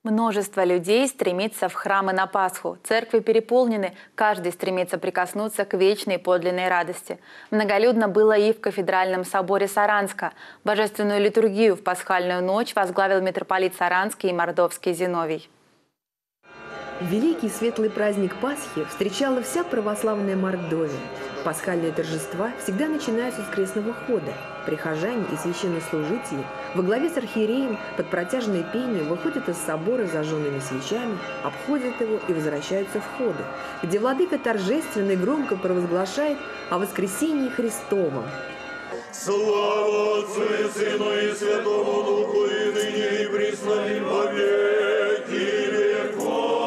Множество людей стремится в храмы на Пасху. Церкви переполнены, каждый стремится прикоснуться к вечной подлинной радости. Многолюдно было и в кафедральном соборе Саранска. Божественную литургию в пасхальную ночь возглавил митрополит Саранский и Мордовский Зиновий. Великий светлый праздник Пасхи встречала вся православная Мордовия. Пасхальные торжества всегда начинаются с крестного хода. Прихожане и священнослужители во главе с архиереем под протяжное пение выходят из собора с зажженными свечами, обходят его и возвращаются в ходу, где владыка торжественно и громко провозглашает о воскресении Христовом. Слава Отцу и Сыну и Святому Духу, и ныне и присно и во веки веков.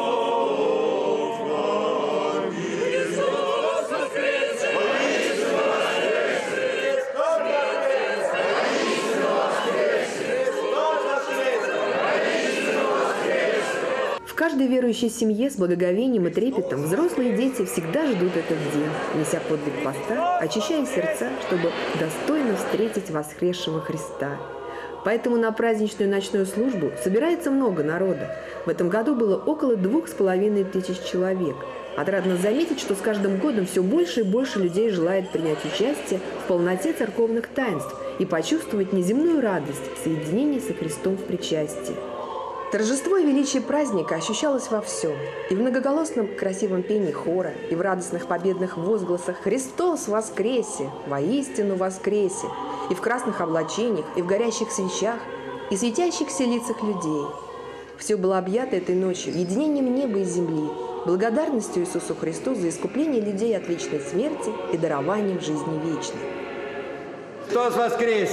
В каждой верующей семье с благоговением и трепетом взрослые дети всегда ждут этот день, неся подвиг поста, очищая сердца, чтобы достойно встретить воскресшего Христа. Поэтому на праздничную ночную службу собирается много народа. В этом году было около 2500 человек. Отрадно заметить, что с каждым годом все больше и больше людей желает принять участие в полноте церковных таинств и почувствовать неземную радость соединения со Христом в причастии. Торжество и величие праздника ощущалось во всем. И в многоголосном красивом пении хора, и в радостных победных возгласах «Христос воскресе! Воистину воскресе!», и в красных облачениях, и в горящих свечах, и светящихся лицах людей. Все было объято этой ночью единением неба и земли, благодарностью Иисусу Христу за искупление людей от вечной смерти и дарованием жизни вечной. Христос воскресе!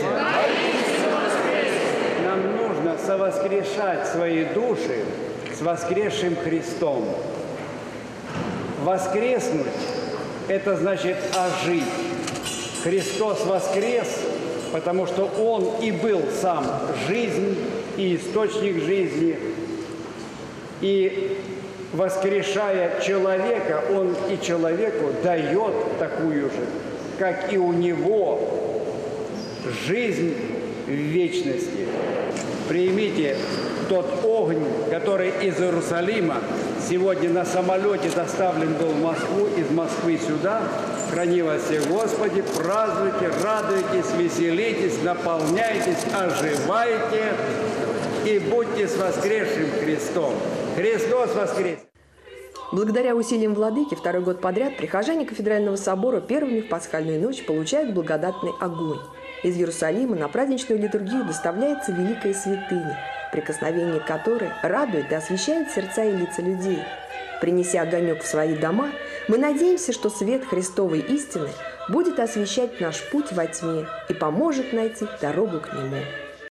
Нам нужно совоскрешать свои души с воскресшим Христом. Воскреснуть – это значит ожить. Христос воскрес, потому что Он и был сам жизнь и источник жизни. И воскрешая человека, Он и человеку дает такую же, как и у Него, жизнь в вечности. Примите тот огонь, который из Иерусалима сегодня на самолете доставлен был в Москву, из Москвы сюда. Храни вас все, Господи, празднуйте, радуйтесь, веселитесь, наполняйтесь, оживайте и будьте с воскресшим Христом. Христос воскрес! Благодаря усилиям владыки второй год подряд прихожане кафедрального собора первыми в пасхальную ночь получают благодатный огонь. Из Иерусалима на праздничную литургию доставляется великая святыня, прикосновение которой радует и освещает сердца и лица людей. Принеся огонек в свои дома, мы надеемся, что свет Христовой истины будет освещать наш путь во тьме и поможет найти дорогу к Нему.